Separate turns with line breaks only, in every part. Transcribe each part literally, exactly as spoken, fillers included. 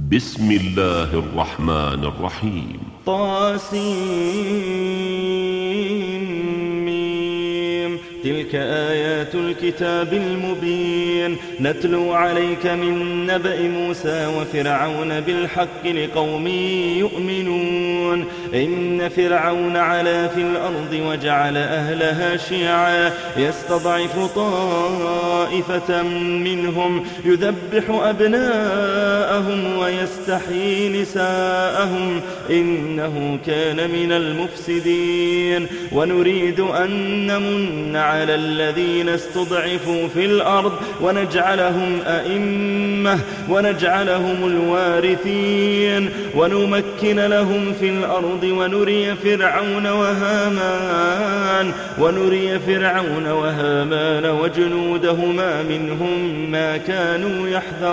بسم الله الرحمن الرحيم. طاسيم. تلك آيات الكتاب المبين نتلو عليك من نبأ موسى وفرعون بالحق لقوم يؤمنون. إن فرعون علا في الأرض وجعل أهلها شيعا يستضعف طائفة منهم يذبح أبناءهم ويستحيي نساءهم إنه كان من المفسدين. ونريد أن نمن على الذين استضعفوا في الأرض ونجعلهم أئمة ونجعلهم الوارثين ونمكن لهم في الأرض ونري فرعون وهامان ونري فرعون وهامان وجنودهما منهم ما كانوا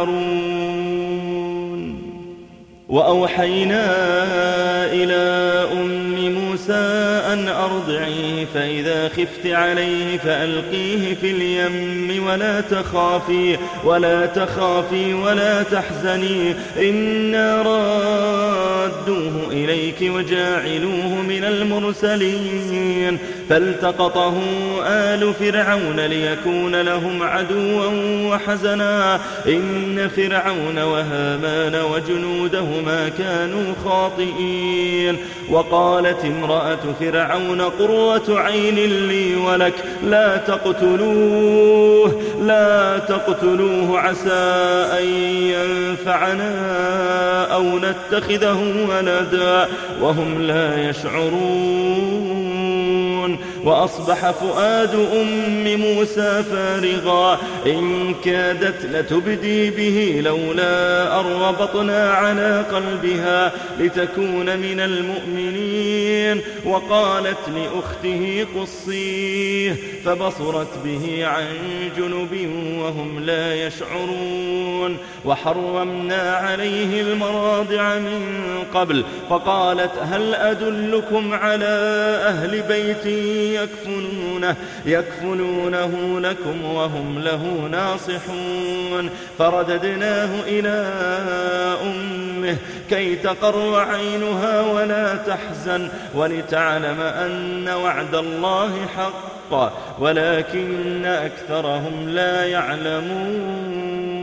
يحذرون. وأوحينا إلى أم موسى أن أرضعيه فإذا خفت عليه فألقيه في اليم ولا تخافي ولا تخافي ولا تحزني إنا رادوه إليك وجاعلوه من المرسلين. فالتقطه آل فرعون ليكون لهم عدوا وحزنا إن فرعون وهامان وجنودهما كانوا خاطئين. وقالت امرأة فرعون قرة عين لي ولك لا تقتلوه لا تقتلوه عسى أن ينفعنا أو نتخذه ولدا وهم لا يشعرون. وأصبح فؤاد أم موسى فارغا إن كادت لتبدي به لولا أن ربطنا على قلبها لتكون من المؤمنين. وقالت لأخته قصيه فبصرت به عن جنب وهم لا يشعرون. وحرمنا عليه المراضع من قبل فقالت هل أدلكم على أهل بيت يكفلونه, يكفلونه لكم وهم له ناصحون. فرددناه إلى أمه كي تقر عينها ولا تحزن ولتعلم أن وعد الله حق ولكن أكثرهم لا يعلمون.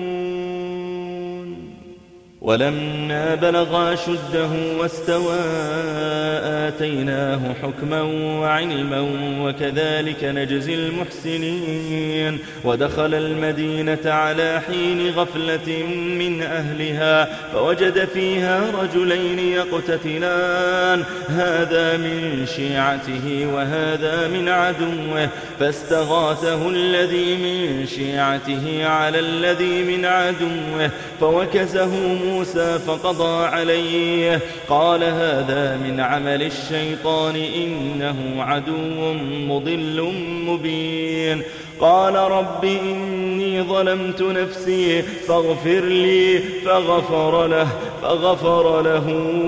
ولما بلغ شده واستوى آتيناه حكما وعلما وكذلك نجزي المحسنين. ودخل المدينة على حين غفلة من أهلها فوجد فيها رجلين يقتتلان هذا من شيعته وهذا من عدوه فاستغاثه الذي من شيعته على الذي من عدوه فوكزه موسى فقضى عليه. قال هذا من عمل الشيطان إنه عدو مضل مبين. قال رب إني ظلمت نفسي فاغفر لي فغفر له فغفر له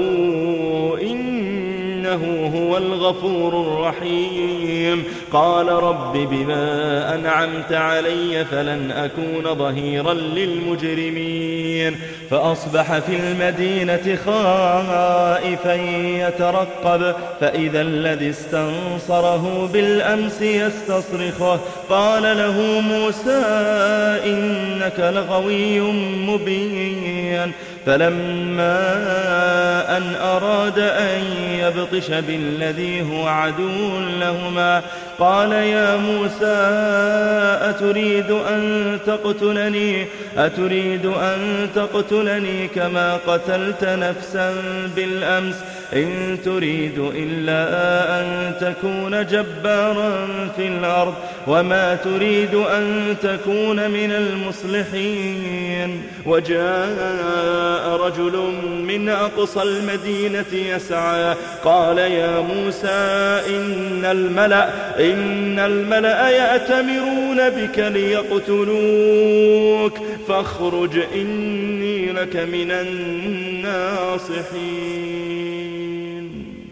إنه هو الغفور الرحيم. قال رب بما أنعمت علي فلن أكون ظهيرا للمجرمين. فأصبح في المدينة خائفا يترقب فإذا الذي استنصره بالأمس يستصرخه قال له موسى إنك لغوي مبين. فلما أن أراد أن يبطش بالذي هو عدو لهما قال يا موسى أتريد أن تقتلني أتريد أن تقتلني كما قتلت نفسا بالأمس إن تريد إلا أن تكون جبارا في الأرض وما تريد أن تكون من المصلحين. وجاء رجل من أقصى المدينة يسعى قال يا موسى إن الملأ إن الملأ يأتمرون بك ليقتلوك فاخرج إني لك من الناصحين.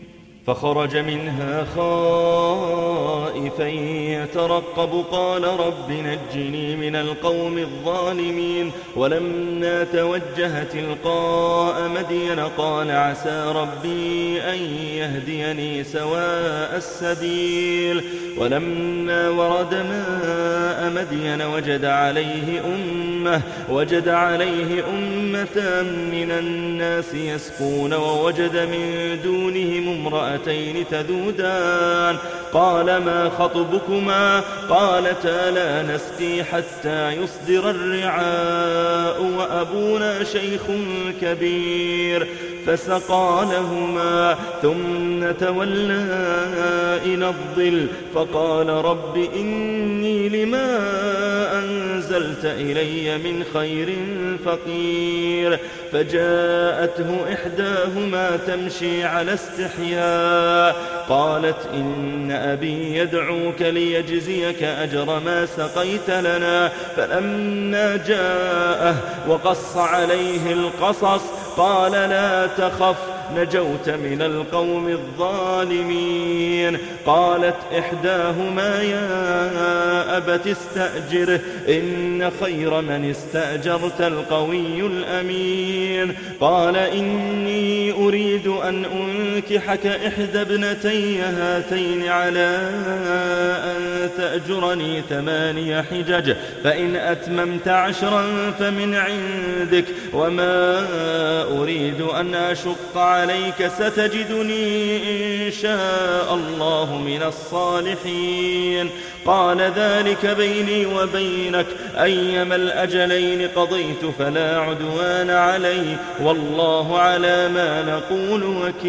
فخرج منها خائفا يترقب قال رب نجني من القوم الظالمين ولما توجه تلقاء مدين قال عسى ربي أن يهديني سواء السبيل ولما ورد ماء مدين وجد عليه أمة وجد عليه أمة من الناس يسقون ووجد من دونهم امرأتين تذودان قال ما خطبكما قالتا لا نسقي حتى يصدر الرعاء وأبونا شيخ كبير فسقى لهما ثم تولى إلى الظل فقال رب إني لما أنزلت إلي من خير فقير فجاءته إحداهما تمشي على استحياء قالت إن أبي يدعوك ليجزيك أجر ما سقيت لنا فلما جاءه وقص عليه القصص قال لا تخف نجوت من القوم الظالمين قالت إحداهما يا أبت استأجره إن خير من استأجرت القوي الأمين قال إني أريد أن أنكحك إحدى ابنتي هاتين على أن تأجرني ثماني حجج فإن أتممت عشرا فمن عندك وما أريد أن أشق عليك ستجدني إن شاء الله من الصالحين قال ذلك بيني وبينك أيما الأجلين قضيت فلا عدوان علي والله على ما نقول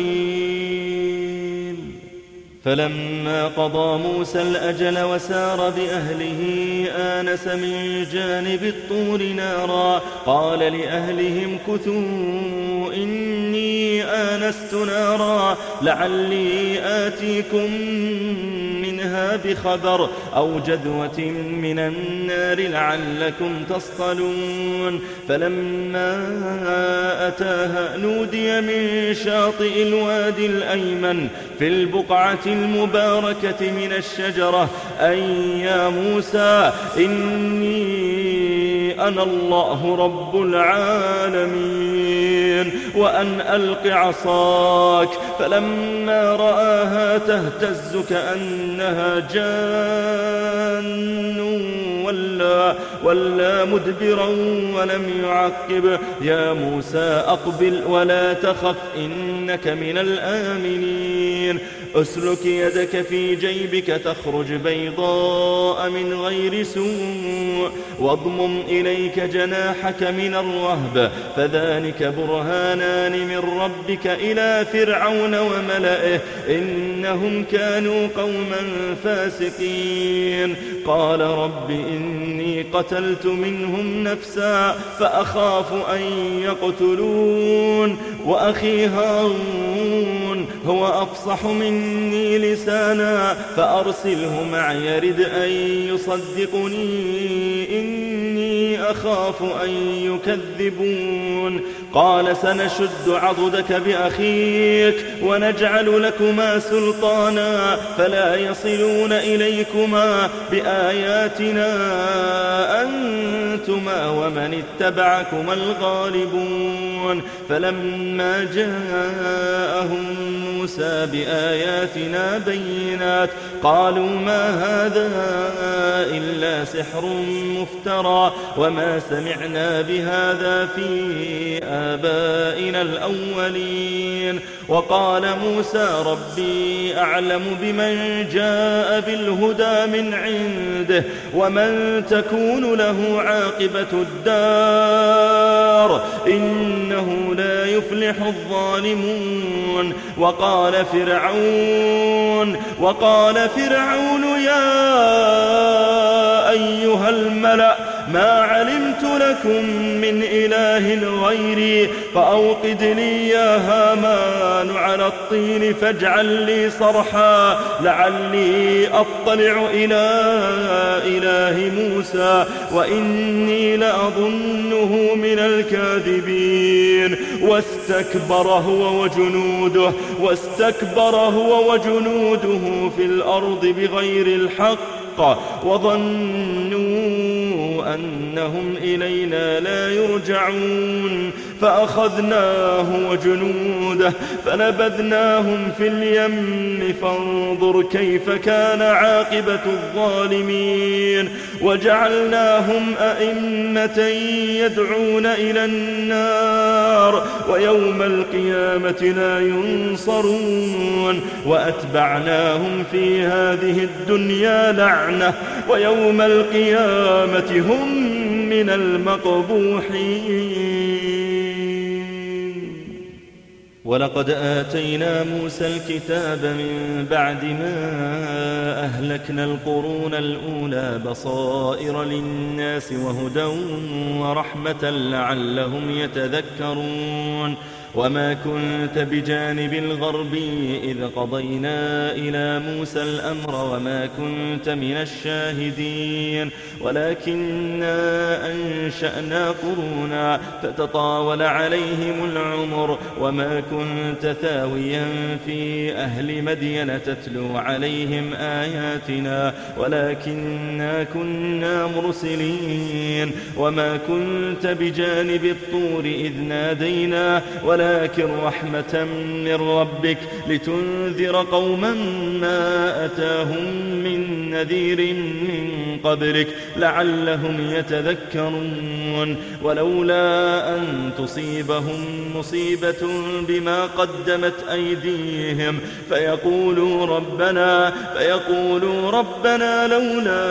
وكيل فلما قضى موسى الأجل وسار بأهله آنس من جانب الطور نارا قال لأهلهم كثوا إني آنست نارا لعلي آتيكم منها بخبر أو جذوة من النار لعلكم تصطلون فلما أتاها نودي من شاطئ الوادي الأيمن في البقعة المباركة من الشجرة أي يا موسى إني أنا الله رب العالمين وأن ألق عصاك فلما رآها تهتز كأنها جان ولا, ولا مدبرا ولم يعقب يا موسى أقبل ولا تخف إنك من الآمنين أسلك يدك في جيبك تخرج بيضاء من غير سوء واضمم إليك جناحك من الرهب فذلك برهانان من ربك إلى فرعون وملئه إنهم كانوا قوما فاسقين قال رب إني قتلت منهم نفسا فأخاف أن يقتلون وأخي هارون هو أفصح مني لسانا فأرسله معي يرد أن يصدقني إني أخاف أن يكذبون قال سنشد عضدك بأخيك ونجعل لكما سلطانا فلا يصلون إليكما بآياتنا أنتما ومن اتبعكما الغالبون فلما جاءهم موسى بآياتنا بينات قالوا ما هذا إلا سحر مفترى وما سمعنا بهذا في آبائنا الأولين وقال موسى ربي أعلم بمن جاء بالهدى من عنده ومن تكون له عاقبة الدار إنه لا يفلح الظالمون وقال فرعون وقال فرعون يا أيها الملأ ما علمت لكم من إله غيري فأوقد لي يا هامان على الطين فاجعل لي صرحا لعلي أطلع إلى إله موسى وإني لأظنه من الكاذبين. واستكبر هو وجنوده واستكبر هو وجنوده في الأرض بغير الحق وظنوا أنهم إلينا لا يرجعون فأخذناه وجنوده فنبذناهم في اليم فانظر كيف كان عاقبة الظالمين. وجعلناهم أئمة يدعون إلى النار ويوم القيامة لا ينصرون. وأتبعناهم في هذه الدنيا لعنة ويوم القيامة هم من المقبوحين. ولقد آتينا موسى الكتاب من بعد ما أهلكنا القرون الأولى بصائر للناس وهدى ورحمة لعلهم يتذكرون. وما كنت بجانب الغرب إذ قضينا إلى موسى الأمر وما كنت من الشاهدين ولكننا أنشأنا قرونا فتطاول عليهم العمر وما كنت ثاويا في أهل مدين تتلو عليهم آياتنا ولكننا كنا مرسلين. وما كنت بجانب الطور إذ نادينا ولكن رحمة من ربك لتنذر قوما ما أتاهم من نذير من قبلك لعلهم يتذكرون. ولولا أن تصيبهم مصيبة بما قدمت أيديهم فيقولوا ربنا فيقولوا ربنا لولا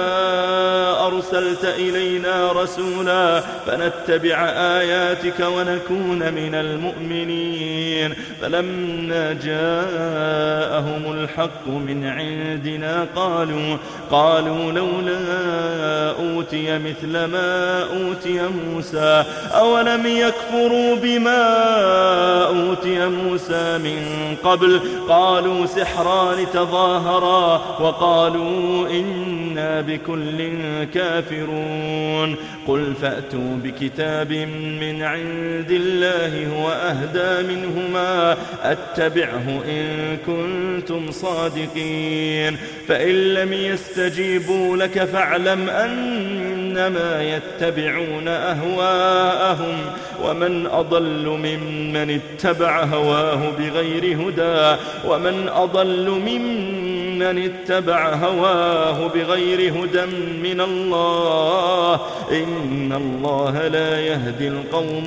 أرسلت إلينا رسولا فنتبع آياتك ونكون من المؤمنين. فلما جاءهم الحق من عندنا قالوا قالوا لولا أوتي مثل ما أوتي موسى أولم يكفروا بما أوتي موسى من قبل قالوا سحران تظاهرا وقالوا إنا بكل كافرون. قل فأتوا بكتاب من عند الله هو أهدى منهما أتبعه إن كنتم صادقين. فإن لم يستجيبوا لك فاعلم أنما يتبعون أهواءهم ومن أضل ممن اتبع هواه بغير هدى ومن أضل ممن اتبع هواه بغير هدى من الله إن الله لا يهدي القوم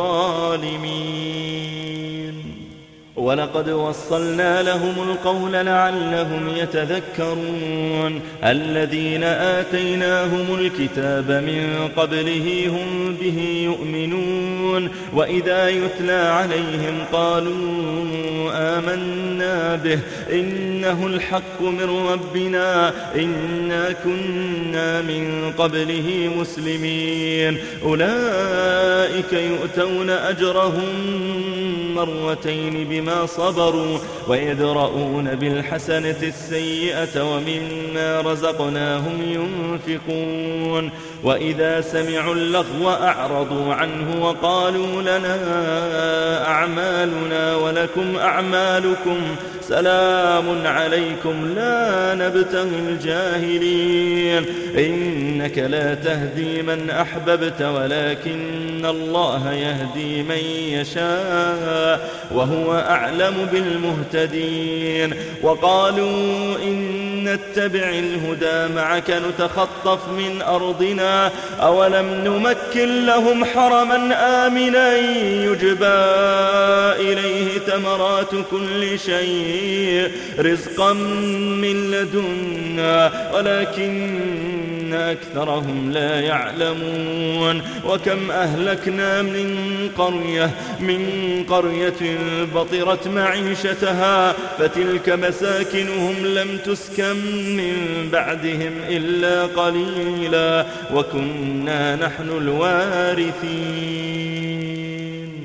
الظالمين. ولقد وصلنا لهم القول لعلهم يتذكرون. الذين آتيناهم الكتاب من قبله هم به يؤمنون وإذا يتلى عليهم قالوا آمنا به إنه الحق من ربنا إنا كنا من قبله مسلمين. أولئك يؤتون أجرهم مرتين بما صبروا ويدرؤون بالحسنة السيئة ومما رزقناهم ينفقون. وإذا سمعوا اللغو أعرضوا عنه وقالوا لنا أعمالنا ولكم أعمالكم سلام عليكم لا نبتغي الجاهلين. إنك لا تهدي من أحببت ولكن الله يهدي من يشاء وهو أعلم بالمهتدين. وقالوا إن نتبع الهدى معك نتخطف من أرضنا أولم نمكن لهم حرما آمنا يجبى إليه ثمرات كل شيء رزقا من لدنا ولكن أكثرهم لا يعلمون وكم أهلكنا من قرية من قرية بطرت معيشتها فتلك مساكنهم لم تسكن من بعدهم إلا قليلا وكنا نحن الوارثين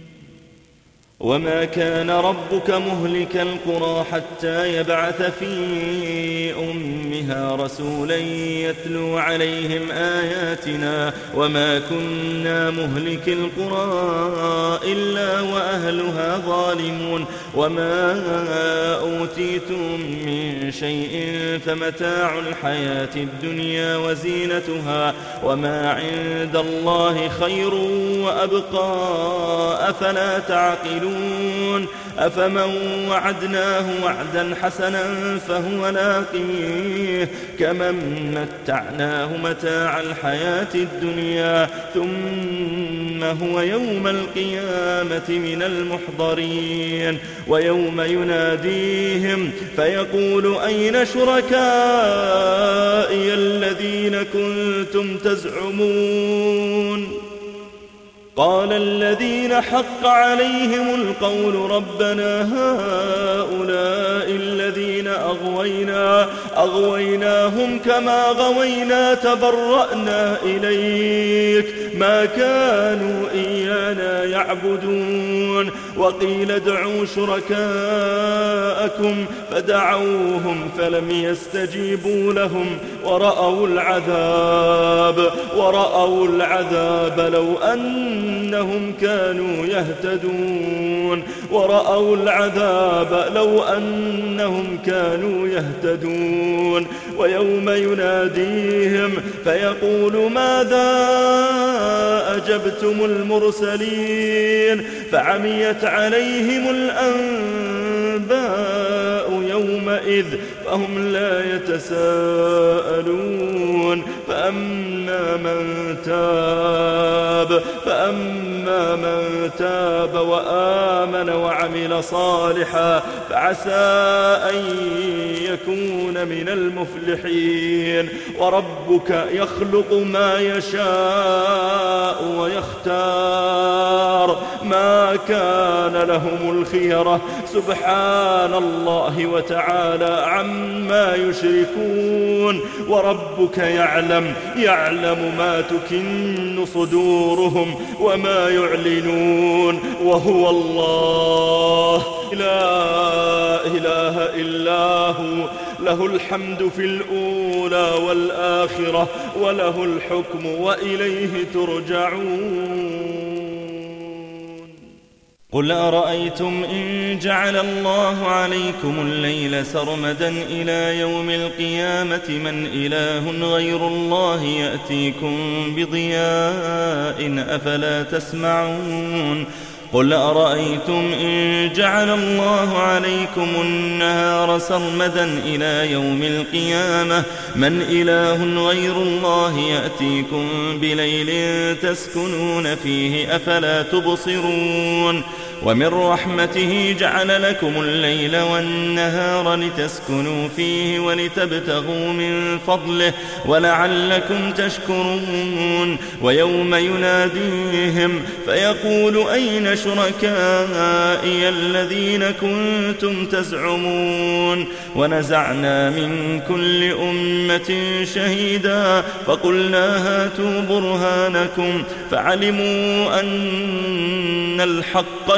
وما كان ربك مهلك القرى حتى يبعث في أمها رسولا يتلو عليهم آياتنا وما كنا مهلك القرى إلا وأهلها ظالمون وما أوتيتم من شيء فمتاع الحياة الدنيا وزينتها وما عند الله خير وأبقى أفلا تعقلون أفمن وعدناه وعدا حسنا فهو لاقيه كمن متعناه متاع الحياة الدنيا ثم هو يوم القيامة من المحضرين ويوم يناديهم فيقول أين شركائي الذين كنتم تزعمون قال الذين حق عليهم القول ربنا هؤلاء الذين أغوينا أغويناهم كما غوينا تبرأنا إليك ما كانوا إيانا يعبدون وقيل ادعوا شركاءكم فدعوهم فلم يستجيبوا لهم ورأوا العذاب ورأوا العذاب لو أن أنهم كانوا يهتدون ورأوا العذاب لو أنهم كانوا يهتدون ويوم يناديهم فيقول ماذا أجبتم المرسلين فعميت عليهم الأنباء يومئذ فهم لا يتساءلون فأما من تاب فأما من تاب وآمن وعمل صالحا فعسى أن يكون من المفلحين وربك يخلق ما يشاء ويختار ما كان لهم الخيرة سبحان الله وتعالى عما يشركون وربك يعلم يعلم ما تكن صدورهم وما يعلنون وهو الله لا إله إلا هو له الحمد في الأولى والآخرة وله الحكم وإليه ترجعون قل أرأيتم إن جعل الله عليكم الليل سرمدا إلى يوم القيامة من إله غير الله يأتيكم بضياء أفلا تسمعون قل أرأيتم إن جعل الله عليكم النهار سرمدا إلى يوم القيامة من إله غير الله يأتيكم بليل تسكنون فيه أفلا تبصرون ومن رحمته جعل لكم الليل والنهار لتسكنوا فيه ولتبتغوا من فضله ولعلكم تشكرون ويوم يناديهم فيقول أين شركائي الذين كنتم تزعمون ونزعنا من كل أمة شهيدا فقلنا هاتوا برهانكم فعلموا أن الحق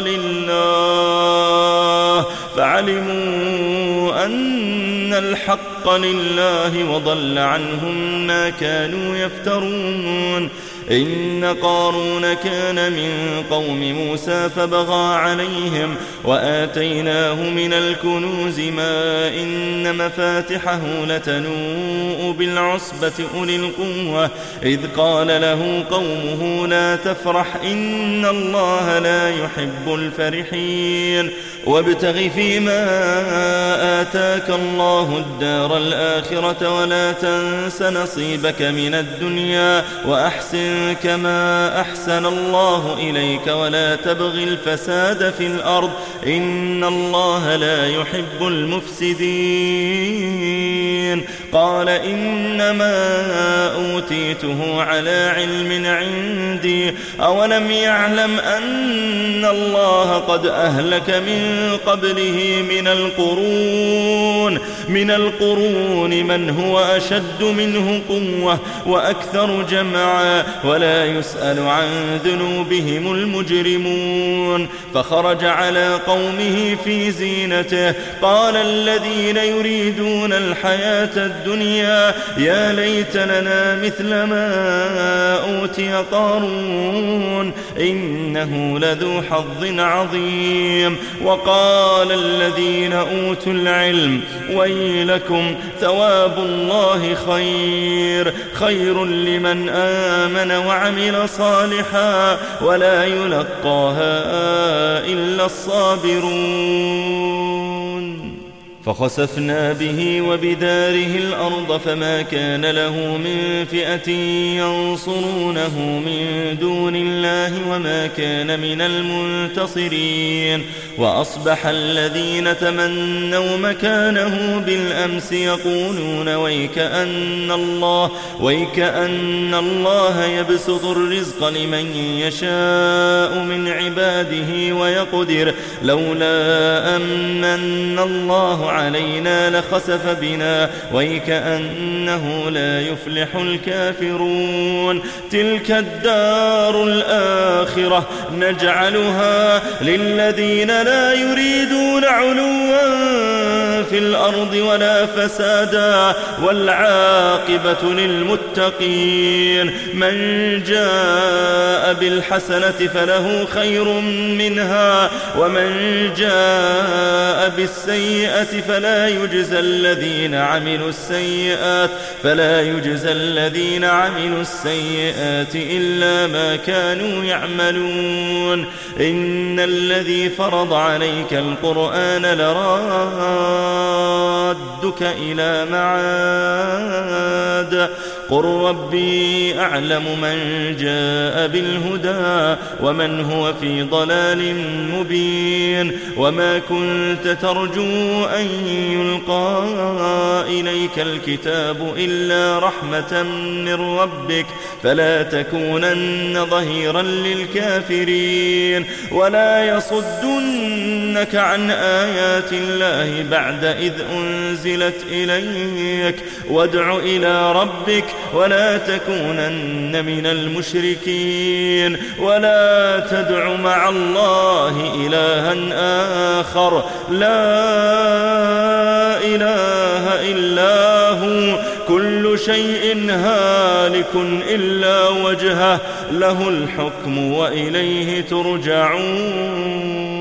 لله فعلموا أن الحق لله وضل عنهم ما كانوا يفترون إن قارون كان من قوم موسى فبغى عليهم وآتيناه من الكنوز ما إن مفاتحه لتنوء بالعصبة أولي القوة إذ قال له قومه لا تفرح إن الله لا يحب الفرحين وابتغ فيما آتاك الله الدار الآخرة ولا تنس نصيبك من الدنيا وأحسن كما أحسن الله إليك ولا تبغ الفساد في الأرض إن الله لا يحب المفسدين. قال إنما أوتيته على علم عندي أولم يعلم أن الله قد أهلك من قبله من القرون من القرون من هو أشد منه قوة وأكثر جمعا ولا يسأل عن ذنوبهم المجرمون. فخرج على قومه في زينته قال الذين يريدون الحياة الدنيا يا ليت لنا مثل ما أوتي قارون إنه لذو حظ عظيم. وقال الذين أوتوا العلم ويلكم ثواب الله خير خير لمن آمن وعمل صالحا ولا يلقاها إلا الصابرون. فخسفنا به وبداره الأرض فما كان له من فئة ينصرونه من دون الله وما كان من المنتصرين. وأصبح الذين تمنوا مكانه بالأمس يقولون ويكأن الله, ويكأن الله يبسط الرزق لمن يشاء من عباده ويقدر لولا أمن الله علينا لخسف بنا ويكأنه لا يفلح الكافرون. تلك الدار الآخرة نجعلها للذين لا يريدون علوا في الأرض ولا فسادا والعاقبة للمتقين. من جاء بالحسنة فله خير منها ومن جاء بالسيئة فلا يجزى الذين عملوا السيئات فلا يجزى الذين عملوا السيئات إلا ما كانوا يعملون. إن الذي فرض عليك القرآن لرادك إلى معاد قل ربي أعلم من جاء بالهدى ومن هو في ضلال مبين. وما كنت ترجو أن يلقى إليك الكتاب إلا رحمة من ربك فلا تكونن ظهيرا للكافرين ولا يصدنك عن آيات الله بعد إذ أنزلت إليك وادع إلى ربك ولا تكونن من المشركين. ولا تدع مع الله إلها آخر لا إله إلا هو كل شيء هالك إلا وجهه له الحكم وإليه ترجعون.